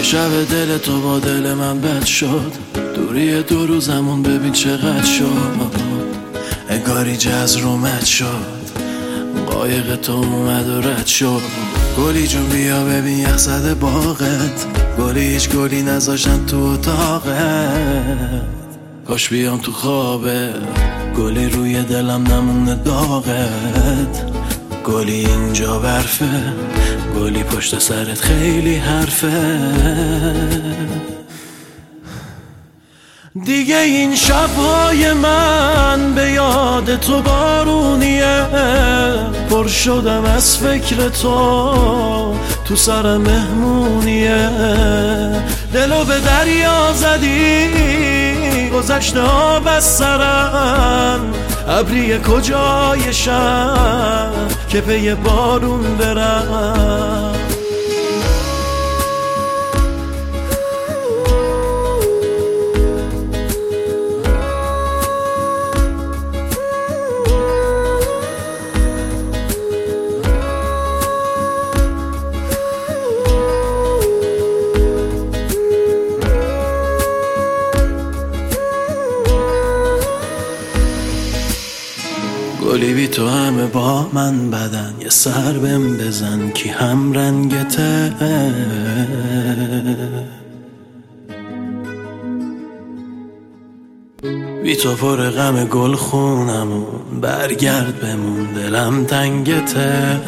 شب دل تو با دل من بد شد، دوری 2 روزمون ببین چقدر شد. انگاری جز رومت شد، قایق تو اومد و رد شد. گلی جون بیا ببین یخ زده باغت، گلی هیچ گلی نذاشتن تو اتاقت. کاش بیام تو خوابه، گلی روی دلم نمونه داغت. گلی اینجا برفه، گلی پشت سرت خیلی حرفه. دیگه این شبهای من به یاد تو بارونیه، پر شدم از فکر تو سر مهمونیه. دلو به دریا زدی، گذشته آب از سرم. ابری کجای شب که پی بارون برم. گلی بی تو همه با من بدن، یه سر بهم بزن کی هم رنگته. بی تو پر غم گل خونمون، برگرد بمون دلم تنگته.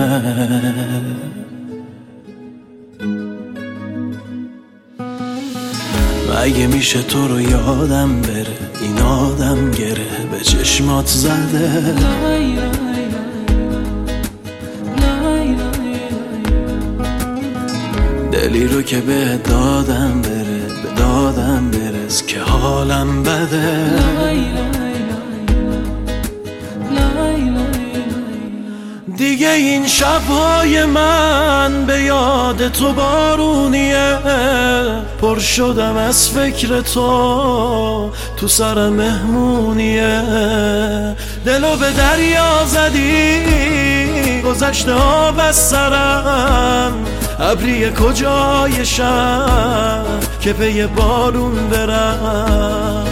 اگه میشه تو رو یادم بره، این آدم گره به چشمات زده. دلی رو که به دادم بره، به دادم برس که حالم بده. دیگه این شبهای من به یاد تو بارونیه، پر شدم از فکر تو سر مهمونیه. دلو به دریا زدی، گذشته آب از سرم. ابری کجای شب که پی بارون برم.